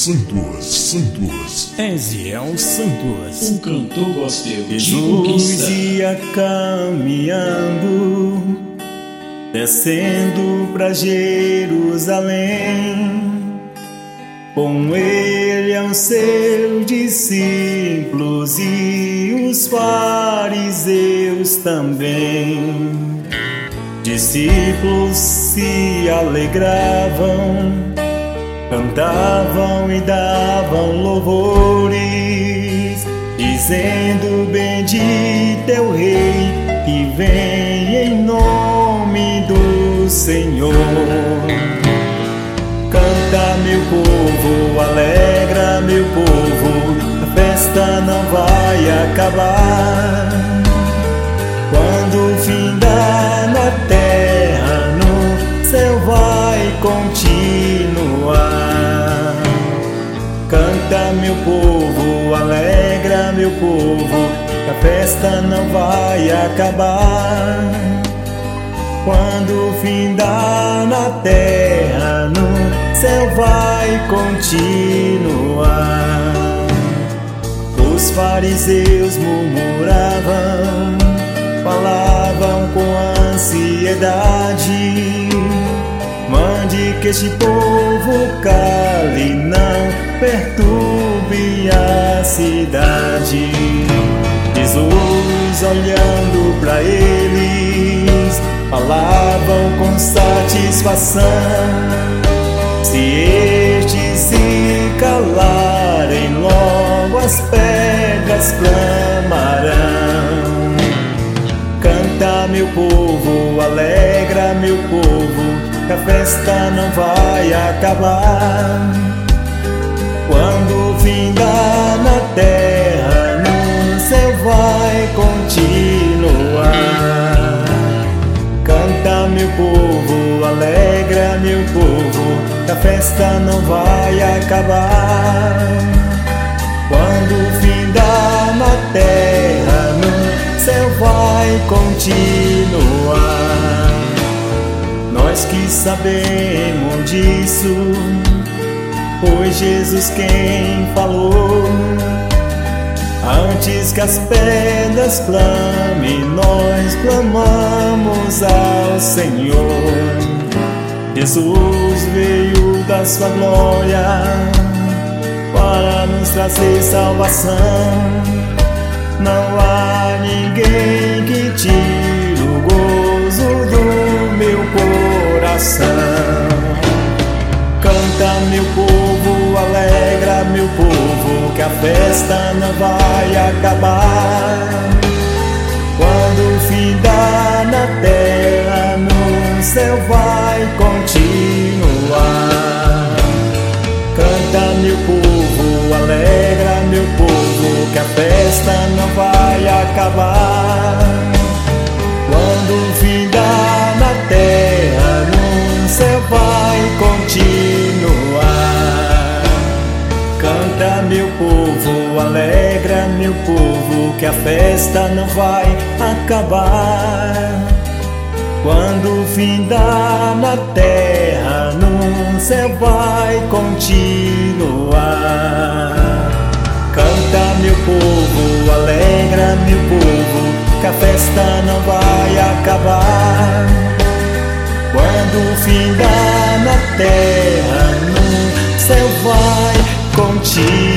Eziel Santos, um cantor gospel de Jesus conquista. ia caminhando, descendo pra Jerusalém. Com ele aos seus discípulos e os fariseus também. Discípulos se alegravam, cantavam e davam louvores, dizendo: bendito é o Rei que vem em nome do Senhor. Canta, meu povo, alegra, meu povo, a festa não vai acabar. Quando findar na terra, no céu vai continuar. Canta, meu povo, alegra, meu povo, a festa não vai acabar. Quando findar na terra, no céu vai continuar. Os fariseus murmuravam, falavam com ansiedade: mande que este povo cale, não perturbe a cidade. Jesus, olhando para eles, falavam com satisfação: se estes se calarem, logo as pedras clamarão. Canta, meu povo, alegra, meu povo, que a festa não vai acabar. Quando findar na terra, no céu vai continuar. Canta, meu povo, alegra, meu povo, que a festa não vai acabar. Quando findar na terra, no céu vai continuar. Nós que sabemos disso, foi Jesus quem falou: antes que as pedras clamem, nós clamamos ao Senhor. Jesus veio da sua glória para nos trazer salvação. Não há ninguém que tire o gozo do meu coração. Canta, meu povo, alegra, meu povo, que a festa não vai acabar. Quando findar na terra, no céu vai continuar. Canta, meu povo, alegra, meu povo, que a festa não vai acabar. Quando findar na terra, no céu vai continuar. Canta, meu povo, alegra, meu povo, que a festa não vai acabar. Quando findar na terra, no céu vai continuar. Canta, meu povo, alegra, meu povo, que a festa não vai acabar. Quando findar na terra, no céu vai continuar.